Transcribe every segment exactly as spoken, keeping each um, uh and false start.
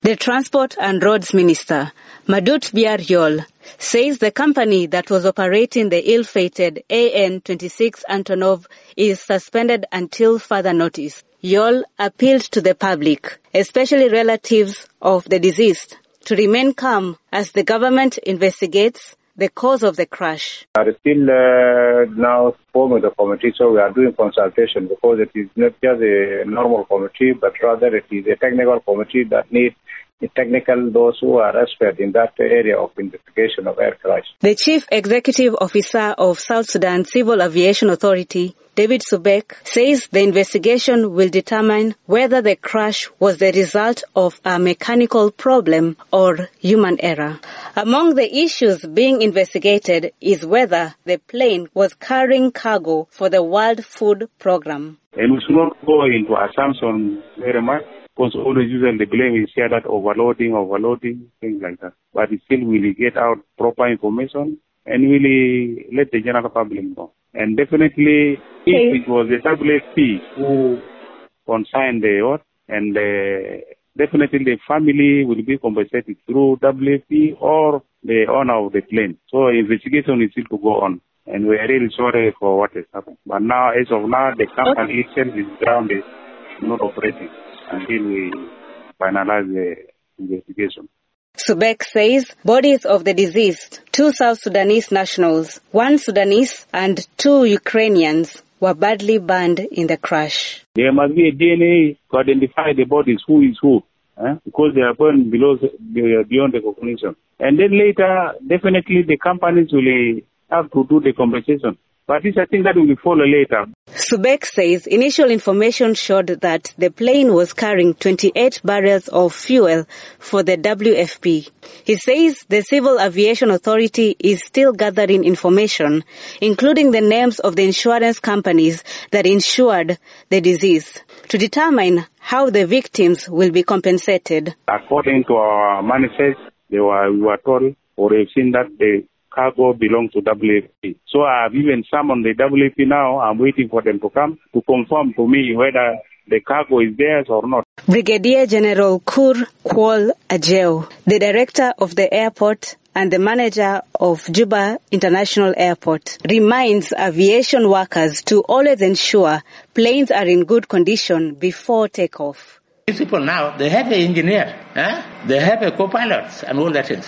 The Transport and Roads Minister, Madut Biar Yol, says the company that was operating the ill-fated A N twenty-six Antonov is suspended until further notice. Yol appealed to the public, especially relatives of the deceased, to remain calm as the government investigates the cause of the crash. We are still uh, now forming the committee, so we are doing consultation because it is not just a normal committee, but rather it is a technical committee that needs technical those who are expert in that area of investigation of air crash. The Chief Executive Officer of South Sudan Civil Aviation Authority, David Subek, says the investigation will determine whether the crash was the result of a mechanical problem or human error. Among the issues being investigated is whether the plane was carrying cargo for the World Food Programme. And we should not go into assumption very much, because always usually the blame is shared that overloading, overloading, things like that. But still will get out proper information and really let the general public know. And definitely, if it was the W F P who consigned the yacht, and uh, definitely the family will be compensated through W F P or the owner of the plane. So investigation is still to go on. And we are really sorry for what has happened. But now, as of now, the company itself is grounded, not operating, until we finalize the investigation. Subek says bodies of the deceased, two South Sudanese nationals, one Sudanese and two Ukrainians, were badly burned in the crash. There must be a D N A to identify the bodies, who is who, eh? because they are burned below, beyond recognition. And then later, definitely the companies will have to do the compensation. But this, I think, that will follow later. Subek says initial information showed that the plane was carrying twenty-eight barrels of fuel for the W F P. He says the Civil Aviation Authority is still gathering information, including the names of the insurance companies that insured the deceased, to determine how the victims will be compensated. According to our manifest, they were, we were told, or we've seen that the cargo belongs to W F P. So I've even summoned the W F P now. I'm waiting for them to come to confirm to me whether the cargo is theirs or not. Brigadier General Kur Kwol Ajeo, the director of the airport and the manager of Juba International Airport, reminds aviation workers to always ensure planes are in good condition before takeoff. These people now, they have an engineer, eh? They have a co-pilot and all that things.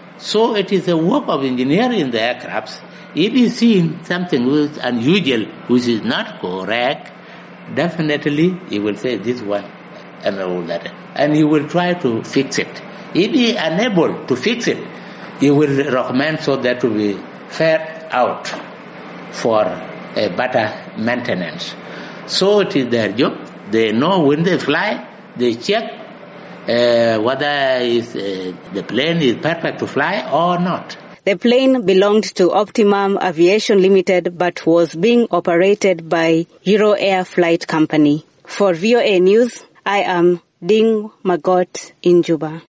So it is the work of engineering in the aircrafts. If you see something which is unusual, which is not correct, definitely he will say this one and all that. And he will try to fix it. If he is unable to fix it, he will recommend so that will be fair out for a better maintenance. So it is their job. They know when they fly, they check Uh, whether is, uh, the plane is perfect to fly or not. The plane belonged to Optimum Aviation Limited but was being operated by Euro Air Flight Company. For V O A News, I am Ding Magot in Juba.